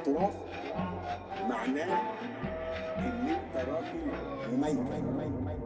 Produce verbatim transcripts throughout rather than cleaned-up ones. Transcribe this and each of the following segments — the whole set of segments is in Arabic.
الاعتراف معناه ان انت راجل مميز.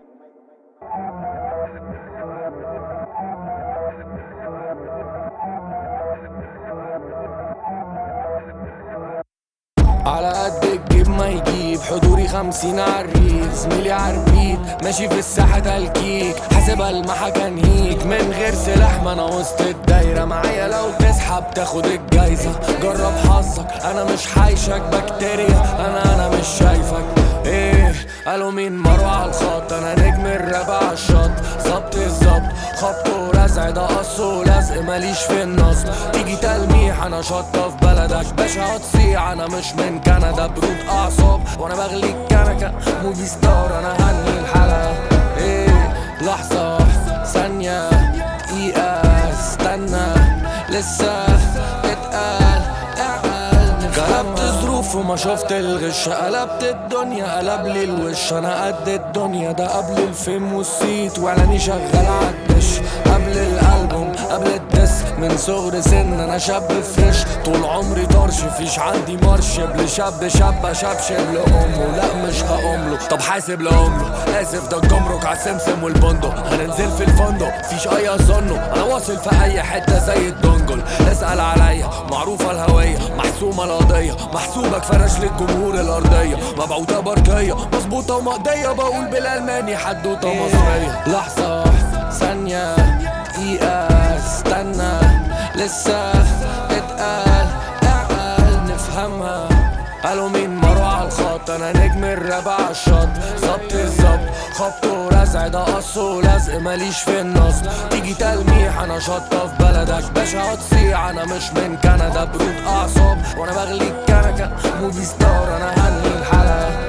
على قد الجيب ما يجيب حضوري خمسين عالريق، زميلي عالبيت ماشي في الساحة تلكيك، حاسبها المحا كنهيك من غير سلاح، ما انا وسط الدايرة معايا لو تسحب تاخد الجايزة. جرب حظك انا مش حايشك بكتيريا، انا انا مش شايفك. ايه قالوا مين مروة عالخط، انا نجم الراب عالشط، ظبط الظبط خبط ورزع ده قص ولزق، ماليش في النصب. تيجي تلميح انا شطة في بلدك باشا هتصيع، انا مش من كندا برود اعصاب وانا بغلي الكنكة موفي ستار، انا هنهي الحلقة. ايه لحظة ثانية دقيقة استنى لسه اتقال اعقل. غلبت ظروف وما شفت الغش، قلبت الدنيا قلب لي الوش، انا قد الدنيا ده قبل الفيلم والسيت واعلاني شغال عالدش، قبل الالبوم قبل الدس، من صغر سن انا شاب فريش، طول عمري طرش فيش عندي مرش، بل شاب شاب شبشب لامه لا مش هقومله، طب حاسب لامله اسف ده الجمرك عالسمسم والبندق، هننزل في الفندق فيش اي اظنه، انا واصل في اي حته زي الدنجل، اسال عليا معروفه الهويه محسومه القضيه، محسوبك فرش للجمهور الارضيه، مبعوثه بركيه مظبوطه ومقضيه، بقول بالالماني حدوته مصريه. لحظه ثانيه دقيقه استنى لسه اتقال اعقل نفهمها. قالوا مين مروة عالخط، انا نجم الراب عالشط، ظبط الظبط خبط ورزع ده قص ولزق، ماليش في النصب. تيجي تلميح انا شطة في بلدك باشا هتصيع، انا مش من كندا برود اعصاب وانا بغلي الكنكة موفي ستار، انا هنهي الحلقة.